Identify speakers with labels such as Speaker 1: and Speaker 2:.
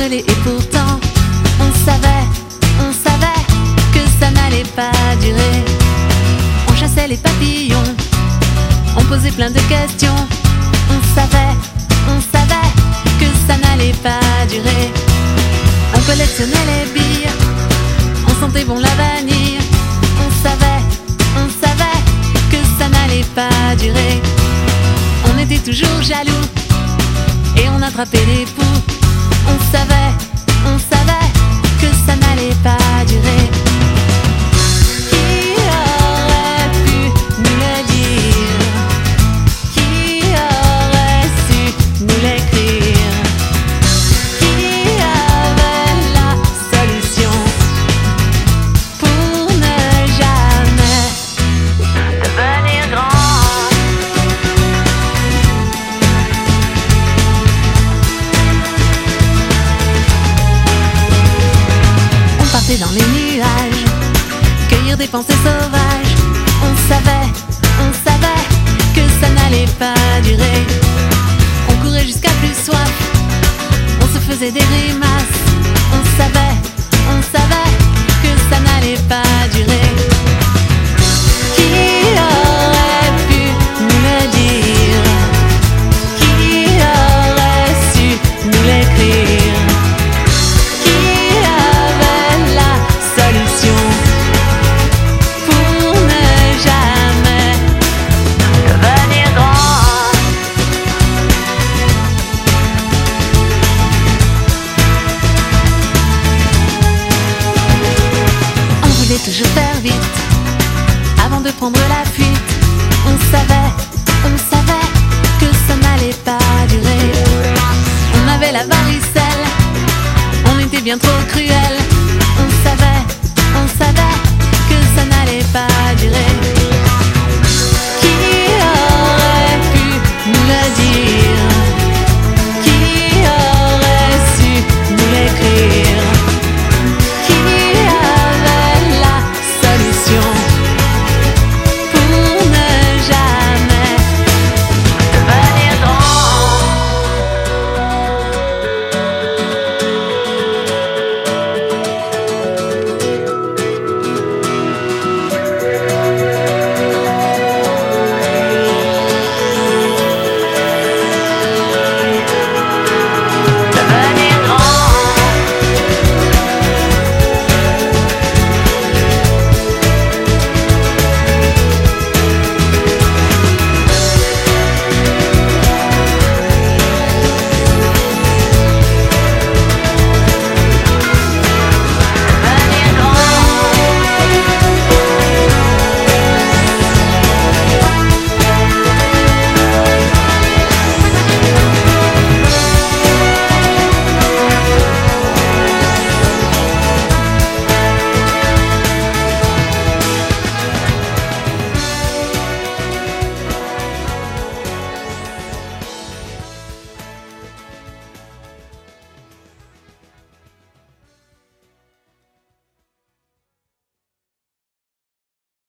Speaker 1: gelé et pourtant on savait que ça n'allait pas durer. On chassait les papillons, on posait plein de questions. On savait que ça n'allait pas durer. On collectionnait les billes, on sentait bon l'avenir. On savait que ça n'allait pas durer. On était toujours jaloux et on attrapait les poux. On savait que ça n'allait pas durer. Qui aurait pu nous le dire? Qui aurait su nous l'écrire? Qui avait la solution pour ne jamais devenir grand? Dans les nuages, cueillir des pensées sauvages.